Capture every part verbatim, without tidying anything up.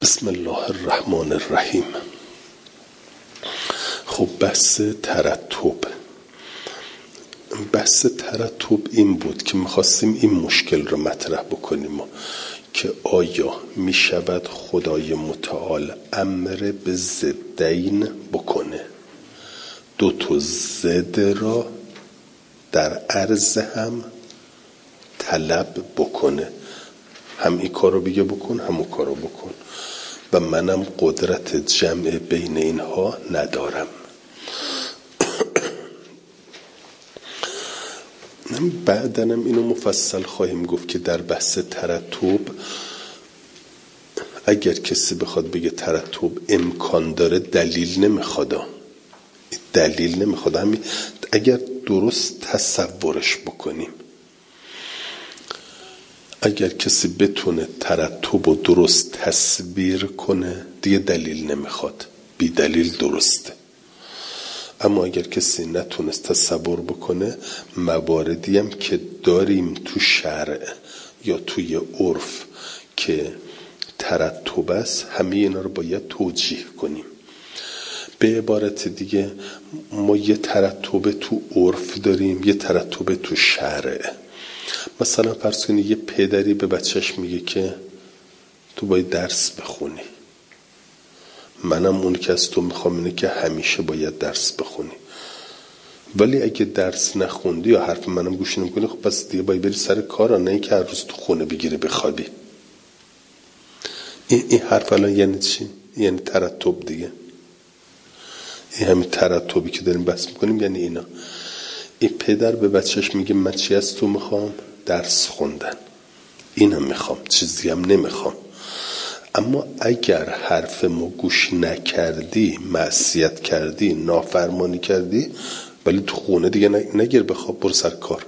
بسم الله الرحمن الرحیم. خب بحث ترتب بحث ترتب این بود که میخواستیم این مشکل رو مطرح بکنیم که آیا میشود خدای متعال امر به ضدین بکنه، دو تا ضد را در عرض هم طلب بکنه، هم این کار رو بگه بکن هم اون کار رو بکن و منم قدرت جمع بین اینها ندارم. بعدنم اینو مفصل خواهیم گفت که در بحث ترتب اگر کسی بخواد بگه ترتب امکان داره دلیل نمیخواد، دلیل نمیخواد، همین اگر درست تصورش بکنیم. اگر کسی بتونه ترتب رو درست تصویر کنه دیگه دلیل نمیخواد، بی دلیل درسته. اما اگر کسی نتونست تصور بکنه، مواردی هم که داریم تو شرع یا توی عرف که ترتب است، همه اینا رو باید توجیه کنیم. به عبارت دیگه ما یه ترتب تو عرف داریم، یه ترتب تو شرع. مثلا فرض کنید یه پدری به بچهش میگه که تو باید درس بخونی، منم اون که از تو میخوام اینه که همیشه باید درس بخونی، ولی اگه درس نخوندی یا حرف منم گوش نمیکنی، خب پس دیگه باید بری سر کار، نه اینکه هر روز تو خونه بگیری بخوابی. این, این حرف الان یعنی چی؟ یعنی ترتب دیگه. این همین ترتبی که داریم بحث میکنیم یعنی اینا. این پدر به بچهش میگه من چی از تو میخوام؟ درس خوندن. اینم میخوام، چیزی هم نمیخوام. اما اگر حرف ما گوش نکردی، معصیت کردی، نافرمانی کردی، ولی تو خونه دیگه نگیر بخواب، برو سر کار.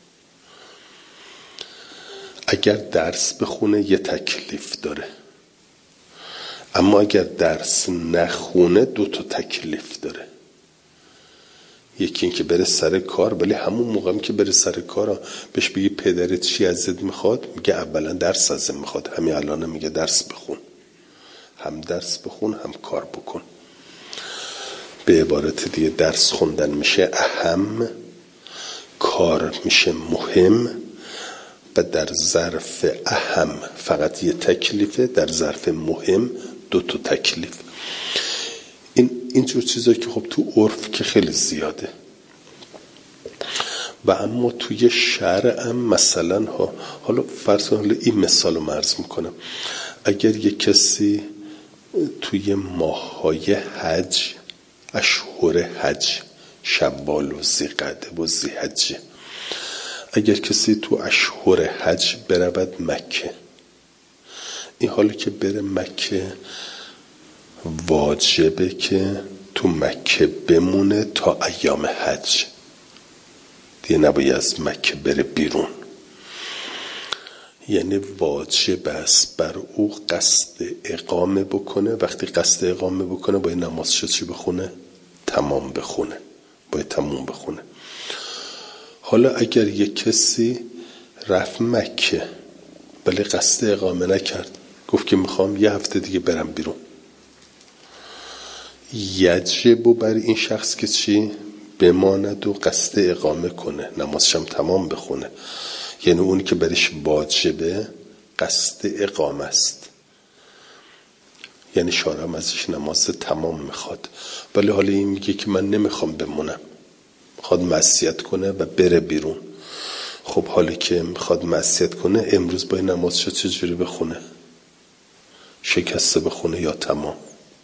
اگر درس بخونه یه تکلیف داره، اما اگر درس نخونه دو تا تکلیف داره. یکی این که بره سر کار، ولی همون موقع هم که بره سر کار بهش بگی پدرت چی ازت میخواد، میگه اولا درس ازت میخواد، همین الان میگه درس بخون، هم درس بخون هم کار بکن. به عبارت دیگه درس خوندن میشه اهم، کار میشه مهم، و در ظرف اهم فقط یه تکلیفه، در ظرف مهم دو تا تکلیف. این اینجور چیزایی که خب تو عرف که خیلی زیاده. و اما توی شرع هم مثلا ها، حالا فرض کنید این مثال رو عرض میکنم. اگر یک کسی توی ماه‌های حج، اشهر حج، شوال و ذی‌قعده و ذی‌حجه، اگر کسی تو اشهر حج برود مکه، این حالی که بره مکه واجبه که تو مکه بمونه تا ایام حج، دیگه نباید از مکه بره بیرون. یعنی واجب است بر او قصد اقامه بکنه. وقتی قصد اقامه بکنه باید نمازشو چی بخونه؟ تمام بخونه، باید تمام بخونه. حالا اگر یک کسی رفت مکه ولی قصد اقامه نکرد، گفت که میخوام یه هفته دیگه برم بیرون، یجب بر این شخص که چی؟ بماند و قصد اقامه کنه، نمازشم تمام بخونه. یعنی اونی که برش واجبه قصد اقامه است، یعنی شارع ازش نماز تمام میخواد، ولی حالا این میگه که من نمیخوام بمونم، میخواد معصیت کنه و بره بیرون. خب حالی که میخواد معصیت کنه، امروز باید نمازشو چجوری بخونه؟ شکسته بخونه یا تمام؟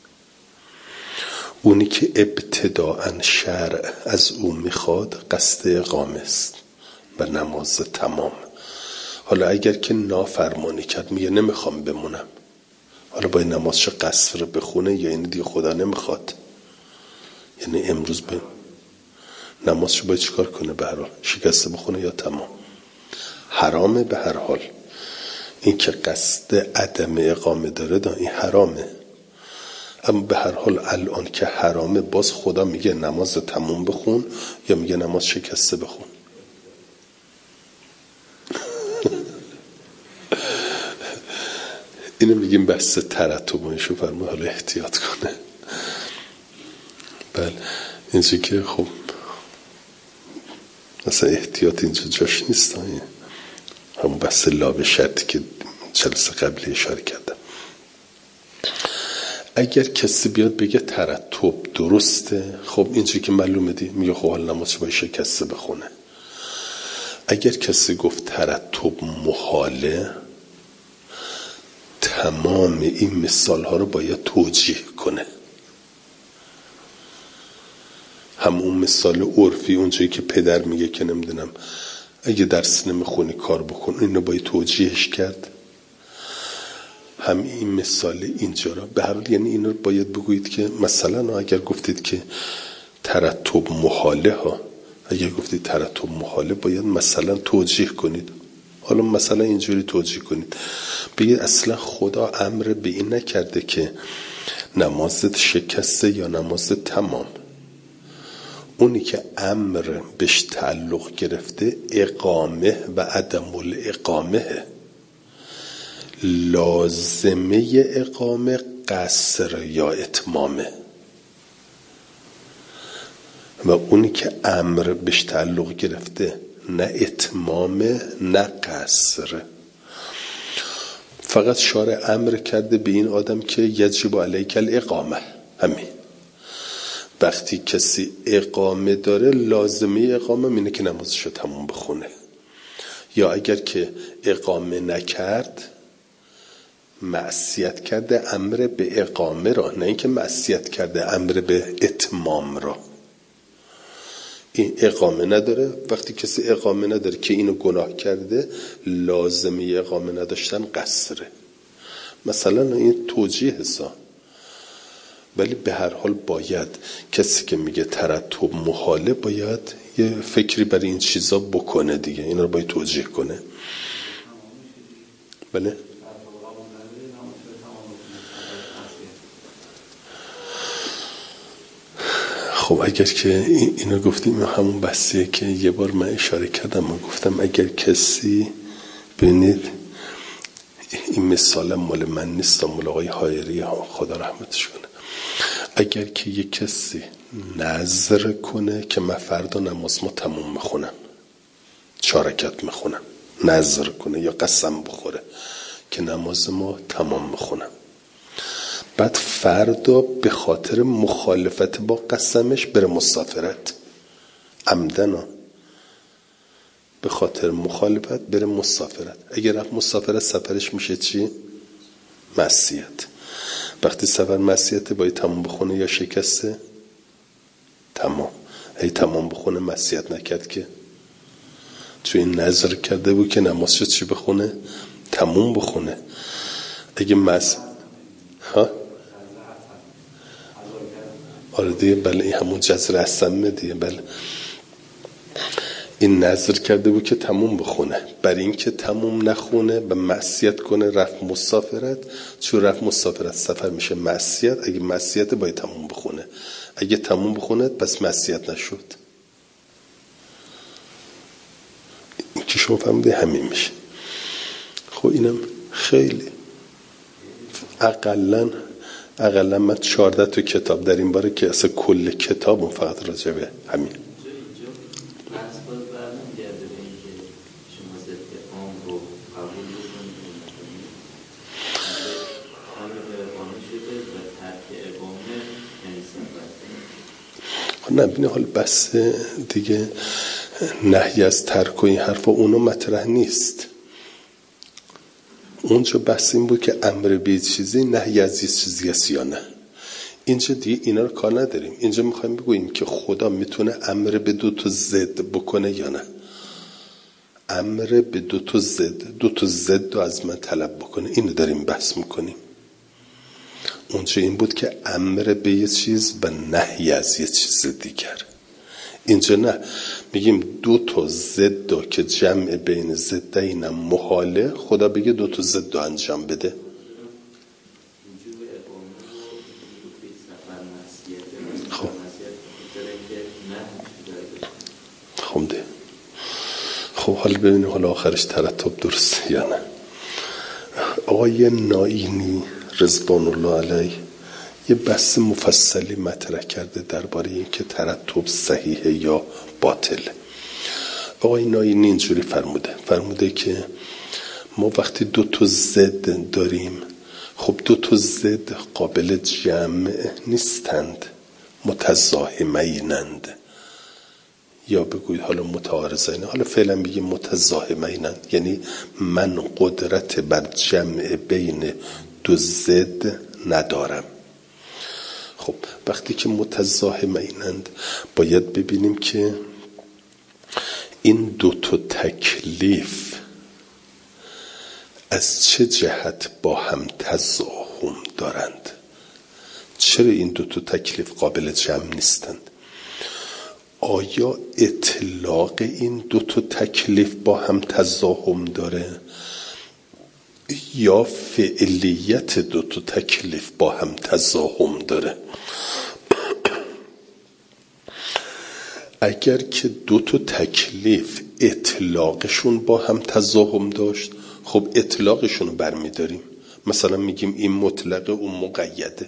اونی که ابتداءً شرع از او میخواد قصد اقامه است و نماز تمام. حالا اگر که نافرمانی کرد، میگه نمیخوام بمونم، حالا باید نمازش قصر بخونه یا این دیگه خدا نمیخواد؟ یعنی امروز به نمازش باید چیکار کنه؟ به هر حال شکسته بخونه یا تمام؟ حرامه به هر حال. این که قصد عدم اقامه داره دا این حرامه. اما به هر حال الان که حرامه، باز خدا میگه نماز تموم بخون یا میگه نماز شکسته بخون؟ اینو میگیم بحث ترتب. ایشون فرمود حالا احتیاط کنه. بله اینجا که خب مثلا احتیاط اینجا جاش نیست، همون بحث لابه شرطی که جلسه قبلی اشاره کردم. اگر کسی بیاد بگه ترتب درسته، خب اینجا که معلومه دی میگه خب حال نماز باید شکسته بخونه. اگر کسی گفت ترتب محاله، تمام این مثال ها رو باید توجیه کنه. همون مثال عرفی اونجایی که پدر میگه که نمیدونم اگه درس نمیخونی کار بکن، اینو باید توجیهش کرد. هم این مثال اینجا را به هر حال یعنی اینو باید بگویید که مثلا اگر گفتید که ترتب محاله ها، اگر گفتید ترتب محاله باید مثلا توجیه کنید. حالا مثلا اینجوری توجیه کنید، بگید اصلا خدا امر به این نکرده که نمازت شکسته یا نمازت تمام. اونی که امر بهش تعلق گرفته اقامه و عدم الاقامه، لازمه اقامه قصر یا اتمامه، و اونی که امر بهش تعلق گرفته نه اتمامه نه قصر. فقط شارع امر کرده به این آدم که یجب علیک الاقامه. همین وقتی کسی اقامه داره لازمه اقامه اینه که نمازشو تموم بخونه. یا اگر که اقامه نکرد معصیت کرده امر به اقامه را، نه اینکه معصیت کرده امر به اتمام را. این اقامه نداره. وقتی کسی اقامه نداره که اینو گناه کرده، لازمه اقامه نداشتن قصره. مثلا این توجیه حساب. ولی به هر حال باید کسی که میگه ترتب محاله باید یه فکری برای این چیزا بکنه دیگه، اینا رو باید توجیه کنه. بله خب اگر که اینو گفتیم همون بحثیه که یه بار من اشاره کردم. من گفتم اگر کسی ببینید این مثال مال من نیست، مال آقای حایری خدا رحمتش کنه. اگر که یه کسی نظر کنه که من فردا نماز ما تموم میخونم، چهار رکعت میخونم، نظر کنه یا قسم بخوره که نماز ما تمام میخونم، بعد فردا به خاطر مخالفت با قسمش بره مسافرت، عمدن به خاطر مخالفت بره مسافرت، اگر رفت مسافرت سفرش میشه چی؟ معصیت. وقتی سفر معصیت باید تمام بخونه یا شکسته؟ تمام. ای تمام بخونه معصیت نکرد که، چون این نظر کرده بود که نماز شد چی بخونه؟ تمام بخونه. اگه مس ها آره دیگه بله این همون جزر عصمه دیگه. بله این نظر کرده بود که تموم بخونه، برای این که تموم نخونه و معصیت کنه رفت مسافرت، چون رفت مسافرت سفر میشه معصیت، اگه معصیت باید تموم بخونه، اگه تموم بخونه پس معصیت نشد. این که شما فهمیده همین میشه. خب اینم خیلی اقلن اقلا من چهارده تا کتاب در این باره که اصلا کل کتابم فقط راجع به همین. نه بینه حال بس دیگه نهی از ترک و این حرفا اونو مطرح نیست. اونجا بحث این بود که امر به چیزی نهی از یه چیزی است یا نه. اینجا دیگه اینا رو کار نداریم. اینجا میخوایم بگوییم که خدا میتونه امر به دو تا ضد بکنه یا نه. امر به دو تا ضد دو تا ضد رو از من طلب بکنه، اینو داریم بحث میکنیم. اونجا این بود که امر به یه چیز و نهی از یه چیز دیگر. اینجا نه، میگیم دو تا ضد که جمع بین ضدین محاله، خدا بگه دو تا ضد انجام بده. خب خب ده خب حالا ببینیم حالا آخرش ترتب درسته یا نه. آقای نائینی رضوان الله علیه یه بحث مفصلی مطرح کرده درباره اینکه ترتب صحیحه یا باطل. آقای نائینی اینجوری فرموده فرموده که ما وقتی دو تا ضد داریم، خب دو تا ضد قابل جمع نیستند، متزاحمینند، یا بگوید حالا متعارضین، حالا فعلا بگیم متزاحمینند، یعنی من قدرت بر جمع بین دو ضد ندارم. خب وقتی که متزاحمینند باید ببینیم که این دو تا تکلیف از چه جهت با هم تزاحم دارند. چرا این دو تا تکلیف قابل جمع نیستند؟ آیا اطلاق این دو تا تکلیف با هم تزاحم داره یا فعلیت دو تا تکلیف با هم تزاحم داره؟ اگر که دو تا تکلیف اطلاقشون با هم تزاحم داشت، خب اطلاقشون رو برمیداریم، مثلا میگیم این مطلقه اون مقیده،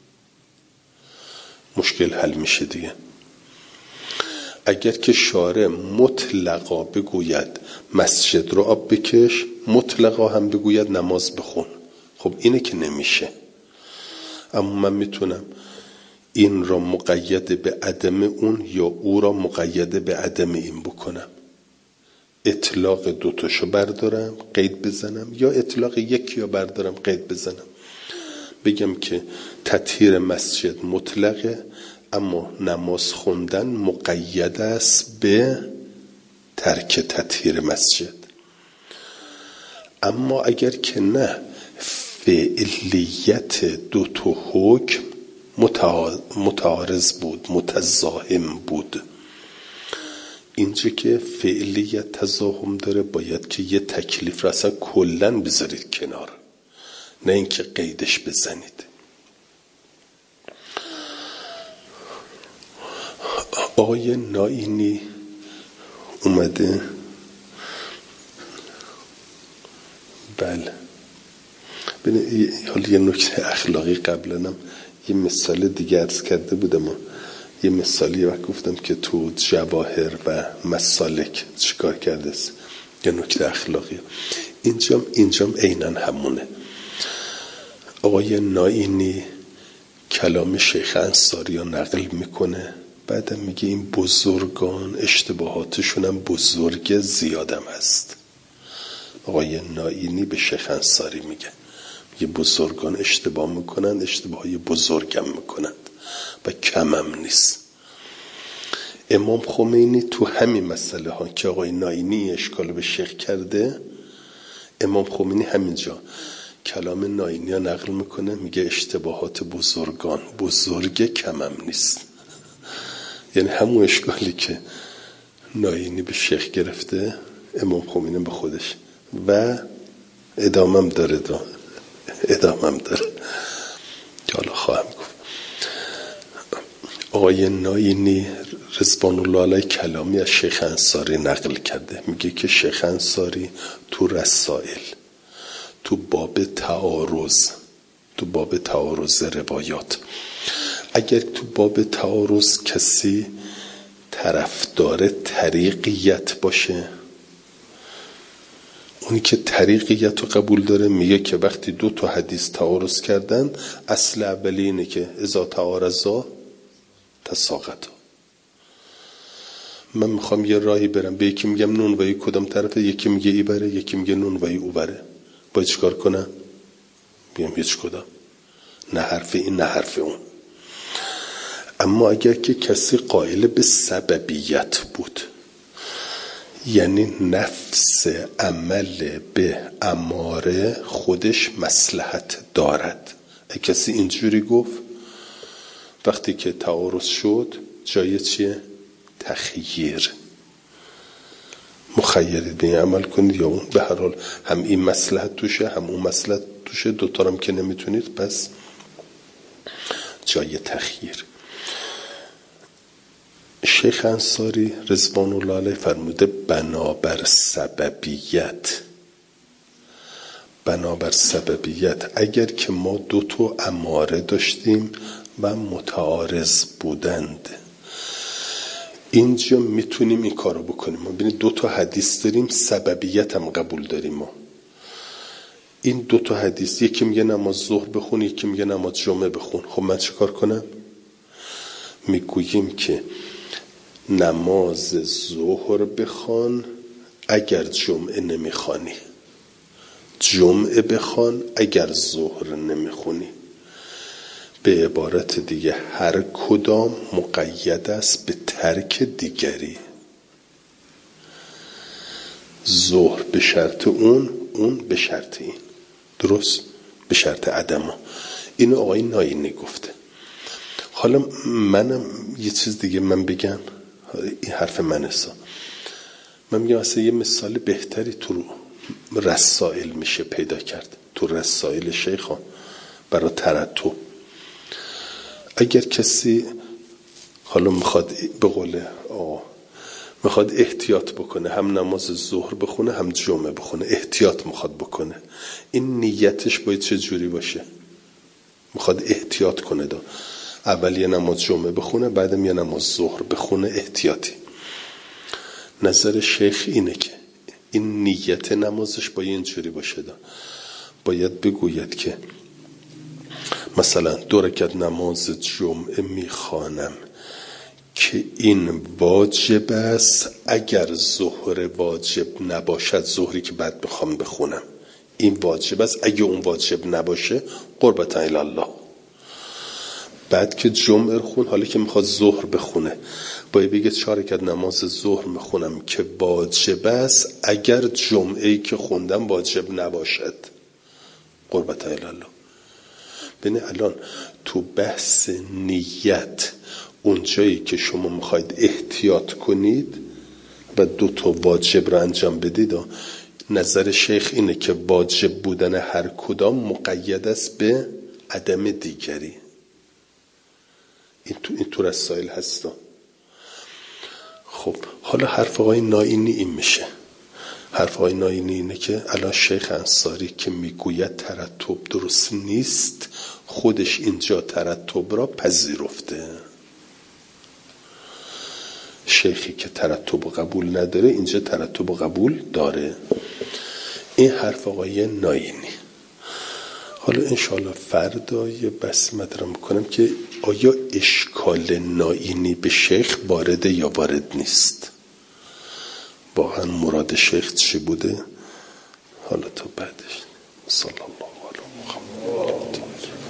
مشکل حل میشه دیگه. اگر که شارع مطلقا بگوید مسجد رو آب بکش، مطلقا هم بگوید نماز بخون، خب اینه که نمیشه. اما من میتونم این را مقید به عدم اون یا او را مقید به عدم این بکنم، اطلاق دوتاشو بردارم قید بزنم یا اطلاق یکی یا بردارم قید بزنم، بگم که تطهیر مسجد مطلقه اما نماز خوندن مقید است به ترک تطهیر مسجد. اما اگر که نه، فعلیت دو تا حکم متعارض بود، متزاحم بود. اینجا که فعلیت تزاحم داره باید که یه تکلیف را اصلا کلن بذارید کنار، نه اینکه قیدش بزنید. آقای نائینی اومده بله ببین، حالا یه نکته اخلاقی قبلنم یه مثال دیگه عرض کرده بودم، یه مثالی وقت گفتم که تو جواهر و مسالک چیکار کرده است، یه نکته اخلاقی. اینجام اینجام عیناً همونه. آقای نائینی کلام شیخ انصاری رو نقل میکنه، بعدم میگه این بزرگان اشتباهاتشون هم بزرگ زیادم هست. آقای نائینی به شیخ انصاری میگه یه بزرگان اشتباه میکنن، اشتباهی بزرگم میکنن و کمم نیست. امام خمینی تو همین مسئله ها که آقای نائینی اشکال به شیخ کرده، امام خمینی همینجا کلام نائینی ها نقل میکنه، میگه اشتباهات بزرگان بزرگ کمم نیست. یعنی همون اشکالی که نائینی به شیخ گرفته امام خمینی به خودش، و ادامم داره دا. ادامم داره که حالا خواهم گفت. آقای نائینی رضوان الله علیه کلامی از شیخ انصاری نقل کرده، میگه که شیخ انصاری تو رسائل تو باب تعارض تو باب تعارض روایات، اگر تو باب تعارض کسی طرفدار طریقیت باشه، اونی که طریقیت رو قبول داره میگه که وقتی دو تا حدیث تعارض کردن، اصل اولی اینه که اذا تعارضا تساقطا. من میخوام یه راهی برم، به یکی میگم نون وی کدام طرفه، یکی میگه ای بره، یکی میگه نون وی او بره، باید چیکار کنم؟ میگم هیچ کدام، نه حرف این نه حرف اون. اما اگر که کسی قائل به سببیت بود، یعنی نفس عمل به اماره خودش مصلحت دارد، اگه کسی اینجوری گفت، وقتی که تعارض شد جای چیه؟ تخییر، مخیرید به این عمل کنید یا اون، به هر حال هم این مصلحت توشه هم اون مصلحت توشه، دوتارم که نمیتونید، پس جای تخییر. شیخ انصاری رضوان الله علیه فرموده بنابر سببیت بنابر سببیت اگر که ما دو تا اماره داشتیم و متعارض بودند، اینجا میتونیم این کارو بکنیم. ما ببینید دو تا حدیث داریم، سببیت هم قبول داریم. ما این دو تا حدیث، یکی میگه نماز ظهر بخون، یکی میگه نماز جمعه بخون. خب من چه کار کنم؟ میگوییم که نماز ظهر بخوان اگر جمعه نمیخوانی، جمعه بخوان اگر ظهر نمیخونی. به عبارت دیگه هر کدام مقید است به ترک دیگری. ظهر به شرط اون، اون به شرط این. درست؟ به شرط عدم. اینو آقای ناینی گفته. حالا منم یه چیز دیگه من بگم، این حرف من است. من میگم اصلا یه مثال بهتری تو رسائل میشه پیدا کرد، تو رسائل شیخان برای ترتب. اگر کسی حالا میخواد به قول آقا میخواد احتیاط بکنه، هم نماز ظهر بخونه هم جمعه بخونه، احتیاط میخواد بکنه، این نیتش باید چه جوری باشه؟ میخواد احتیاط کنه، دا اول یه نماز جمعه بخونه بعدم یه نماز ظهر بخونه، احتیاطی. نظر شیخ اینه که این نیت نمازش باید اینجوری باشه، دا باید بگوید که مثلا دو رکعت نماز جمعه میخوانم که این واجب است، اگر ظهر واجب نباشد، ظهری که بعد بخوام بخونم این واجب است، اگه اون واجب نباشه قربت الی الله. بعد که جمعه خون، حالا که میخواد ظهر بخونه باید بگه چهار رکعت نماز ظهر میخونم که واجب است، اگر جمعه‌ای که خوندم واجب نباشد قربت الی الله. ببین الان تو بحث نیت اونجایی که شما میخواید احتیاط کنید و دو تا واجب رو انجام بدید، نظر شیخ اینه که واجب بودن هر کدام مقید است به عدم دیگری. این تو این تو رسائل هستا. خب حالا حرف آقای ناینی این میشه. حرف آقای ناینی اینه که الان شیخ انصاری که میگوید ترتب درست نیست، خودش اینجا ترتب را پذیرفته. شیخی که ترتب قبول نداره اینجا ترتب قبول داره. این حرف آقای ناینی. حالا انشاءالله فردا یه بحث مطرح میکنم که آیا اشکال ناینی به شیخ وارده یا وارد نیست، واقعا مراد شیخ چی بوده. حالا تا بعدش صلی الله